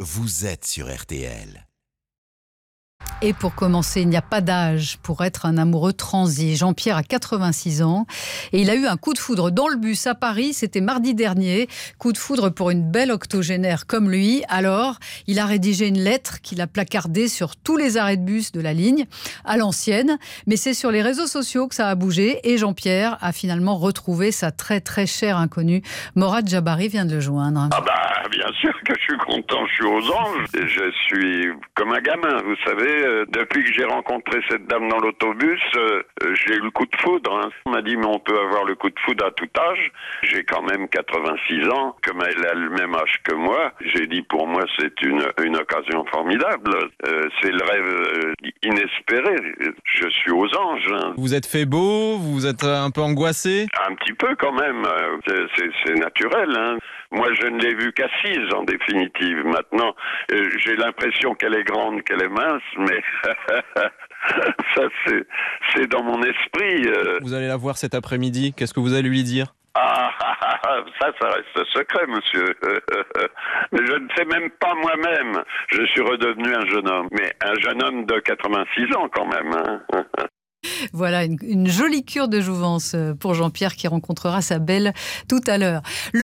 vous êtes sur RTL. Et pour commencer, il n'y a pas d'âge pour être un amoureux transi. Jean-Pierre a 86 ans et il a eu un coup de foudre dans le bus à Paris. C'était mardi dernier. Coup de foudre pour une belle octogénaire comme lui. Alors, il a rédigé une lettre qu'il a placardée sur tous les arrêts de bus de la ligne, à l'ancienne. Mais c'est sur les réseaux sociaux que ça a bougé et Jean-Pierre a finalement retrouvé sa très très chère inconnue. Morad Jabari vient de le joindre. Ah bah, bien sûr que je suis content, je suis aux anges. Je suis comme un gamin, vous savez. Depuis que j'ai rencontré cette dame dans l'autobus, j'ai eu le coup de foudre. On m'a dit, mais on peut avoir le coup de foudre à tout âge. J'ai quand même 86 ans, comme elle a le même âge que moi. J'ai dit, pour moi, c'est une occasion formidable. C'est le rêve inespéré. Je suis aux anges. Vous êtes fait beau, vous êtes un peu angoissé? Un petit peu quand même. C'est naturel. Moi, je ne l'ai vue qu'assise, en définitive. Maintenant, j'ai l'impression qu'elle est grande, qu'elle est mince, mais ça, c'est dans mon esprit. Vous allez la voir cet après-midi, qu'est-ce que vous allez lui dire? Ça reste secret, monsieur. Mais je ne sais même pas moi-même. Je suis redevenu un jeune homme. Mais un jeune homme de 86 ans, quand même. Voilà, une jolie cure de jouvence pour Jean-Pierre qui rencontrera sa belle tout à l'heure.